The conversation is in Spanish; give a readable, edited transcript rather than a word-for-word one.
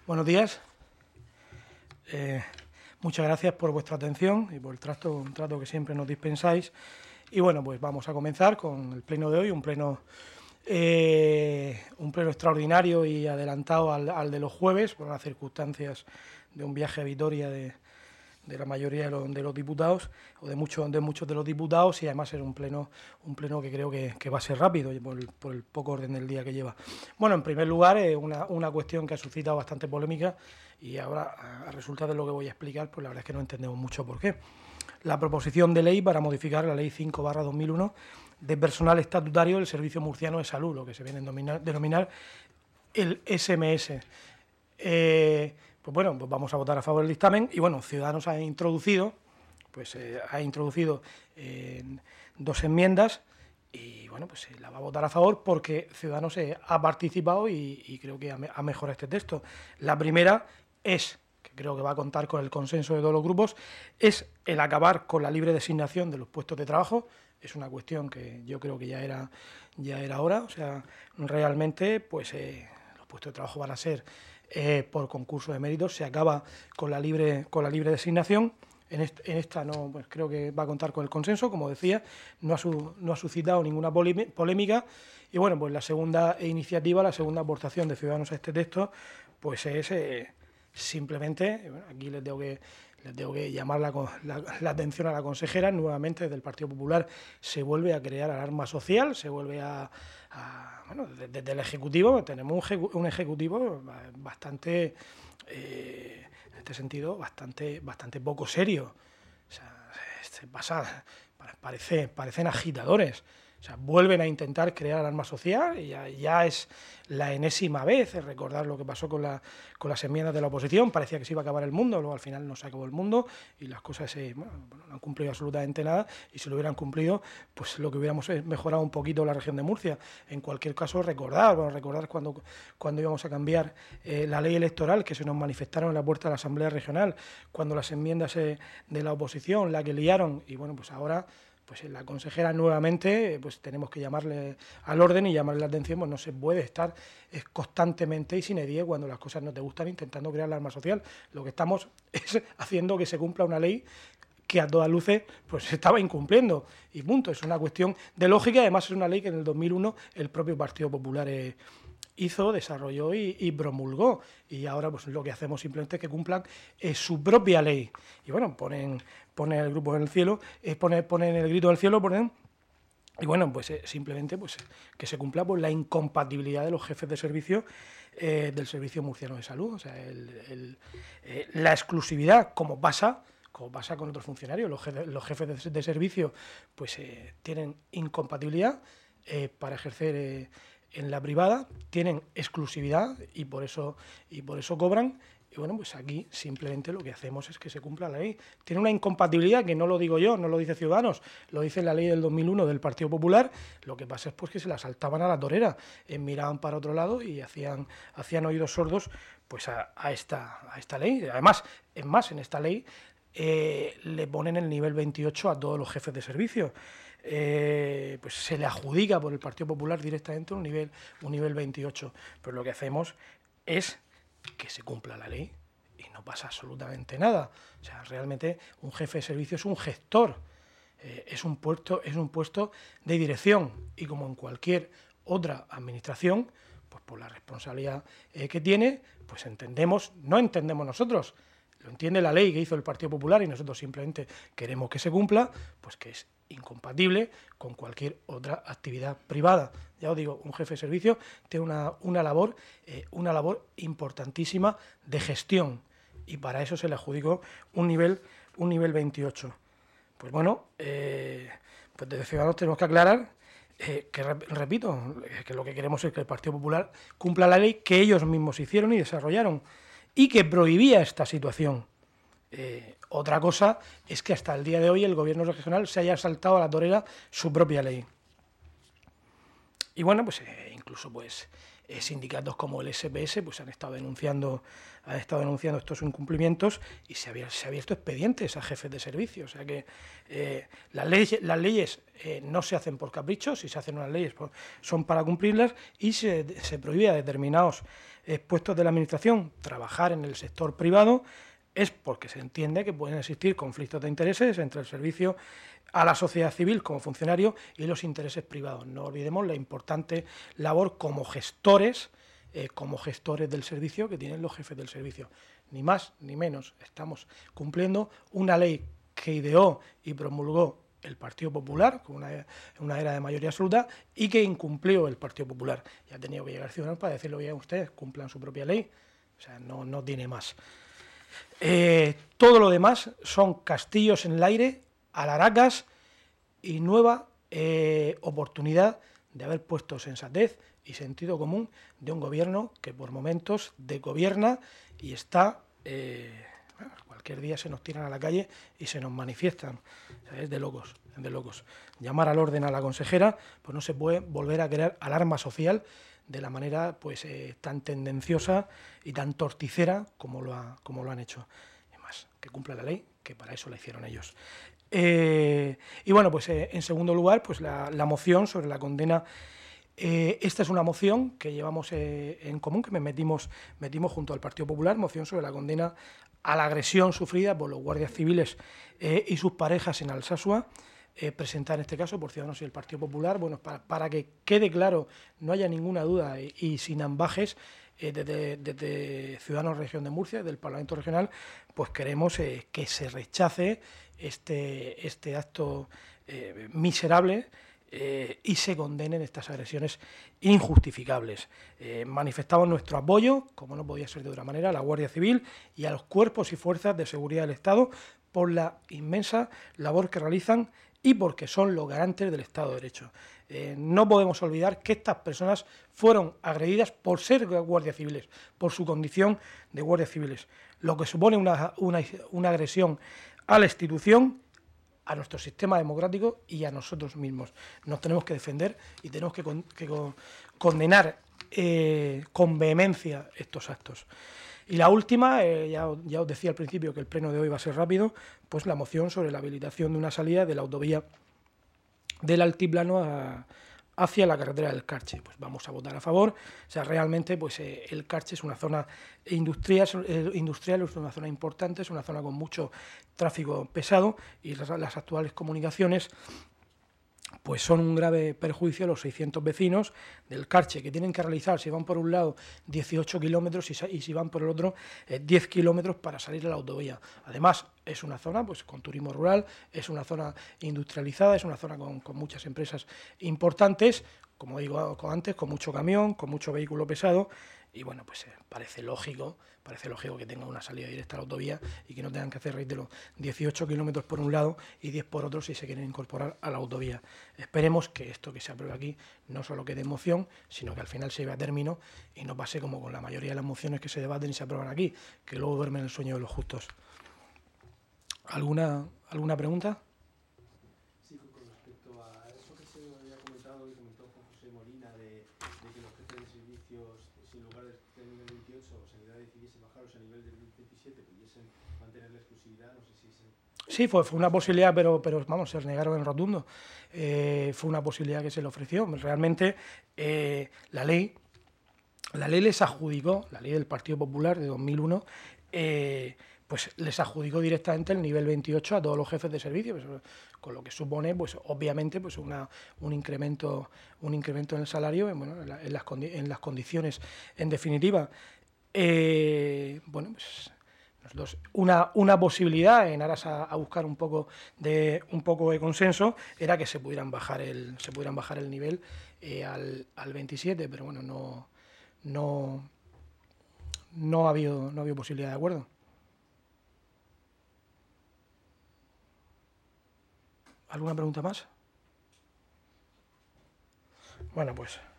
Buenos días. Muchas gracias por vuestra atención y por el trato que siempre nos dispensáis. Y bueno, pues vamos a comenzar con el pleno de hoy, un pleno extraordinario y adelantado al de los jueves, por las circunstancias de un viaje a Vitoria de la mayoría de los diputados, o de muchos de los diputados, y además es un pleno que creo que va a ser rápido por el poco orden del día que lleva. Bueno, en primer lugar, una cuestión que ha suscitado bastante polémica, y ahora, a resultado de lo que voy a explicar, pues la verdad es que no entendemos mucho por qué. La proposición de ley para modificar la Ley 5/2001 de personal estatutario del Servicio Murciano de Salud, lo que se viene a denominar el SMS. Pues bueno, pues vamos a votar a favor del dictamen. Y bueno, Ciudadanos ha introducido dos enmiendas, y bueno, pues la va a votar a favor porque Ciudadanos ha participado y creo que ha mejorado este texto. La primera es, que creo que va a contar con el consenso de todos los grupos, es el acabar con la libre designación de los puestos de trabajo. Es una cuestión que yo creo que ya era hora. O sea, realmente, pues los puestos de trabajo van a ser por concurso de méritos. Se acaba con la libre designación. En esta no, pues creo que va a contar con el consenso, como decía, no ha suscitado ninguna polémica. Y bueno, pues la segunda iniciativa, la segunda aportación de Ciudadanos a este texto, pues es simplemente, bueno, aquí les tengo que llamar la atención a la consejera. Nuevamente, desde el Partido Popular se vuelve a crear alarma social, se vuelve bueno, desde el Ejecutivo tenemos un Ejecutivo bastante, en este sentido, bastante poco serio. O sea, parecen agitadores. O sea, vuelven a intentar crear alarma social, y ya es la enésima vez. Recordar lo que pasó con las enmiendas de la oposición. Parecía que se iba a acabar el mundo, luego al final no se acabó el mundo y las cosas no han cumplido absolutamente nada. Y si lo hubieran cumplido, pues lo que hubiéramos es mejorado un poquito la región de Murcia. En cualquier caso, recordar cuando íbamos a cambiar la ley electoral, que se nos manifestaron en la puerta de la Asamblea Regional, cuando las enmiendas de la oposición, la que liaron, y bueno, pues ahora, pues la consejera nuevamente, pues tenemos que llamarle al orden y llamarle la atención. Pues no se puede estar constantemente y sin edie, cuando las cosas no te gustan, intentando crear la alarma social. Lo que estamos es haciendo que se cumpla una ley que a todas luces pues se estaba incumpliendo, y punto. Es una cuestión de lógica. Además, es una ley que en el 2001 el propio Partido Popular hizo, desarrolló y promulgó, y ahora pues lo que hacemos simplemente es que cumplan su propia ley. Y bueno, ponen el grupo en el cielo, ponen el grito en el cielo, y bueno, pues simplemente pues que se cumpla pues la incompatibilidad de los jefes de servicio del Servicio Murciano de Salud. O sea, la exclusividad, como pasa con otros funcionarios. Los jefes de servicio pues tienen incompatibilidad para ejercer en la privada, tienen exclusividad y por eso cobran. Y bueno, pues aquí simplemente lo que hacemos es que se cumpla la ley. Tiene una incompatibilidad que no lo digo yo, no lo dice Ciudadanos, lo dice la ley del 2001 del Partido Popular. Lo que pasa es pues que se la saltaban a la torera, miraban para otro lado y hacían oídos sordos pues a esta ley. Además, en esta ley le ponen el nivel 28 a todos los jefes de servicio. Pues se le adjudica por el Partido Popular directamente un nivel 28. Pero lo que hacemos es que se cumpla la ley y no pasa absolutamente nada. O sea, realmente un jefe de servicio es un gestor, es un puesto de dirección, y como en cualquier otra administración, pues por la responsabilidad que tiene, pues no entendemos nosotros, lo entiende la ley que hizo el Partido Popular, y nosotros simplemente queremos que se cumpla, pues que es incompatible con cualquier otra actividad privada. Ya os digo, un jefe de servicio tiene una labor importantísima de gestión, y para eso se le adjudicó un nivel 28. Pues bueno, pues desde Ciudadanos tenemos que aclarar que, repito, que lo que queremos es que el Partido Popular cumpla la ley que ellos mismos hicieron y desarrollaron, y que prohibía esta situación. Otra cosa es que hasta el día de hoy el gobierno regional se haya saltado a la torera su propia ley. Y bueno, pues incluso pues sindicatos como el SPS pues han estado denunciando estos incumplimientos y se ha abierto expedientes a jefes de servicio. O sea que las leyes no se hacen por capricho, si se hacen unas leyes son para cumplirlas, y se prohíbe a determinados puestos de la administración trabajar en el sector privado, es porque se entiende que pueden existir conflictos de intereses entre el servicio a la sociedad civil como funcionario y los intereses privados. No olvidemos la importante labor como gestores del servicio que tienen los jefes del servicio. Ni más ni menos. Estamos cumpliendo una ley que ideó y promulgó el Partido Popular, con una era de mayoría absoluta, y que incumplió el Partido Popular. Y ha tenido que llegar Ciudadanos para decirlo bien a ustedes, cumplan su propia ley. O sea, no tiene más. Todo lo demás son castillos en el aire, alaracas y nueva oportunidad de haber puesto sensatez y sentido común de un gobierno que por momentos desgobierna y está... cualquier día se nos tiran a la calle y se nos manifiestan. O sea, es de locos, es de locos. Llamar al orden a la consejera, pues no se puede volver a crear alarma social de la manera pues tan tendenciosa y tan torticera como lo han hecho. Y más, que cumpla la ley, que para eso la hicieron ellos. Y bueno, pues en segundo lugar, pues la moción sobre la condena. Esta es una moción que llevamos en común, que metimos junto al Partido Popular, moción sobre la condena a la agresión sufrida por los guardias civiles y sus parejas en Alsasua, presentada en este caso por Ciudadanos y el Partido Popular. Bueno, para que quede claro, no haya ninguna duda y sin ambajes, desde Ciudadanos Región de Murcia, del Parlamento Regional, pues queremos que se rechace este acto miserable y se condenen estas agresiones injustificables. Manifestamos nuestro apoyo, como no podía ser de otra manera, a la Guardia Civil y a los cuerpos y fuerzas de seguridad del Estado por la inmensa labor que realizan y porque son los garantes del Estado de Derecho. No podemos olvidar que estas personas fueron agredidas por ser guardias civiles, por su condición de guardias civiles, lo que supone una agresión a la institución, a nuestro sistema democrático y a nosotros mismos. Nos tenemos que defender y tenemos que condenar con vehemencia estos actos. Y la última, ya os decía al principio que el pleno de hoy va a ser rápido, pues la moción sobre la habilitación de una salida de la autovía del Altiplano hacia la carretera del Carche. Pues vamos a votar a favor. O sea, realmente pues el Carche es una zona industrial, es una zona importante, es una zona con mucho tráfico pesado y las actuales comunicaciones pues son un grave perjuicio a los 600 vecinos del Carche, que tienen que realizar, si van por un lado, 18 kilómetros y si van por el otro, 10 kilómetros para salir a la autovía. Además, es una zona pues con turismo rural, es una zona industrializada, es una zona con muchas empresas importantes, como digo antes, con mucho camión, con mucho vehículo pesado, y bueno, pues parece lógico que tenga una salida directa a la autovía y que no tengan que hacer, reitero, 18 kilómetros por un lado y 10 por otro si se quieren incorporar a la autovía. Esperemos que esto que se apruebe aquí no solo quede en moción, sino que al final se lleve a término y no pase como con la mayoría de las mociones que se debaten y se aprueban aquí, que luego duermen el sueño de los justos. ¿Alguna pregunta? Sí, con respecto a eso que se había comentado, que comentó Juan José Molina, de que los jefes de servicios, si en lugar del nivel 28 Sanidad decidiese bajarlos a nivel del 27, pudiesen mantener la exclusividad, no sé si se... Sí, fue una posibilidad, pero vamos, se negaron en rotundo. Fue una posibilidad que se le ofreció. Realmente la ley les adjudicó, la ley del Partido Popular de 2001, pues les adjudicó directamente el nivel 28 a todos los jefes de servicio, pues, con lo que supone, pues obviamente, pues un incremento en el salario, en las condiciones, en definitiva. Bueno, pues nosotros, una posibilidad en aras a buscar un poco de consenso era que se pudieran bajar el nivel al 27, pero bueno, no ha habido posibilidad de acuerdo. ¿Alguna pregunta más? Bueno, pues